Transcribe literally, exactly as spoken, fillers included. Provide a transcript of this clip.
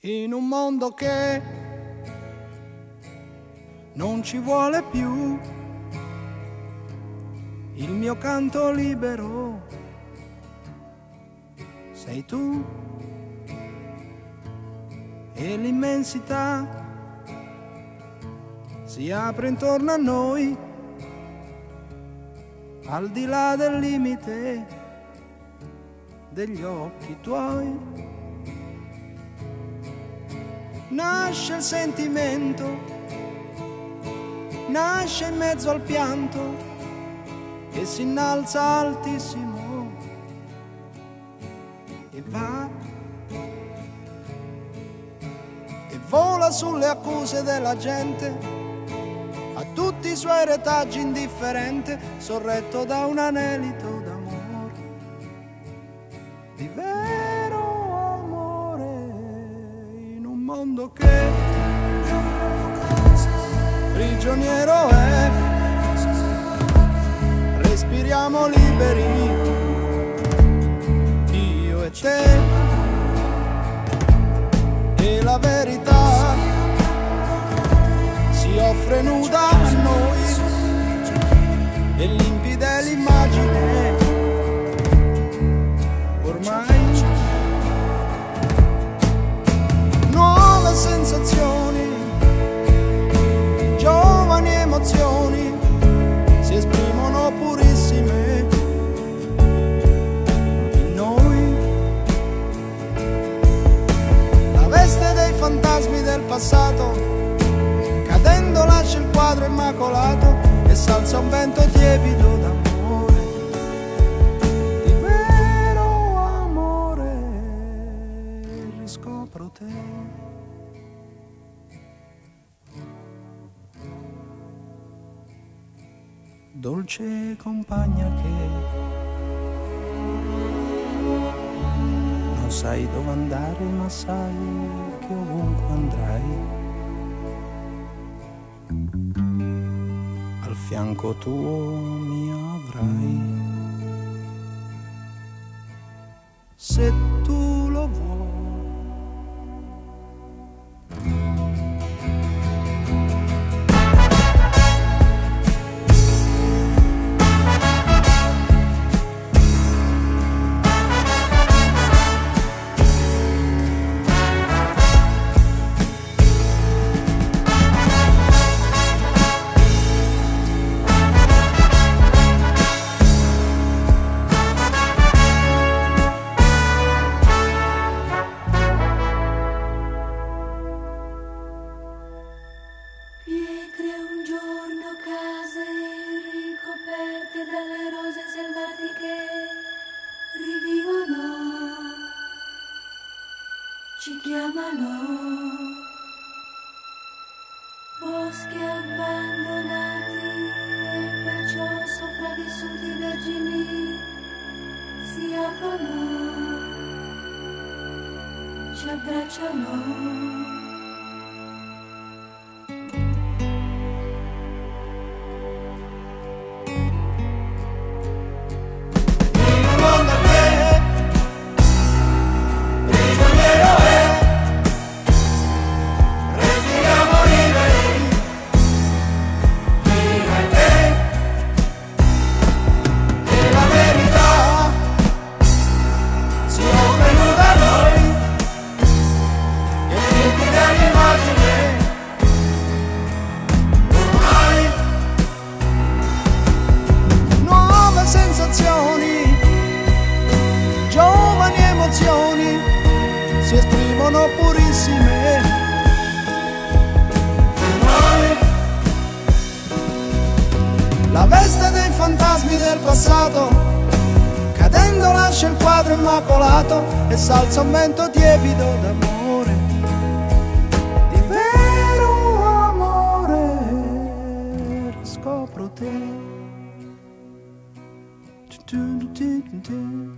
In un mondo che non ci vuole più il mio canto libero, sei tu e l'immensità si apre intorno a noi, al di là del limite degli occhi tuoi. Nasce il sentimento, nasce in mezzo al pianto e si innalza altissimo e va e vola sulle accuse della gente, a tutti i suoi retaggi indifferente, sorretto da un anelito d'amore, di vero amore, in un mondo che prigioniero è. Respiriamo liberi, io e te, e la verità si offre nuda a noi, e limpida è l'immagine, ormai. Nuove sensazioni, giovani emozioni si esprimono purissime in noi. La veste dei fantasmi del passato, cadendo lascia il quadro immacolato e s'alza un vento tiepido d'amore, di vero amore, riscopro te. Dolce compagna che non sai dove andare, ma sai che ovunque andrai, al fianco tuo mi avrai, se tu lo vuoi. Dalle rose selvatiche rivivono, ci chiamano, boschi abbandonati e perciò sopravvissuti vergini si aprono, ci abbracciano. Giovani emozioni si esprimono purissime in noi. La veste dei fantasmi del passato, cadendo lascia il quadro immacolato e s'alza un vento tiepido d'amore, di vero amore, riscopro te.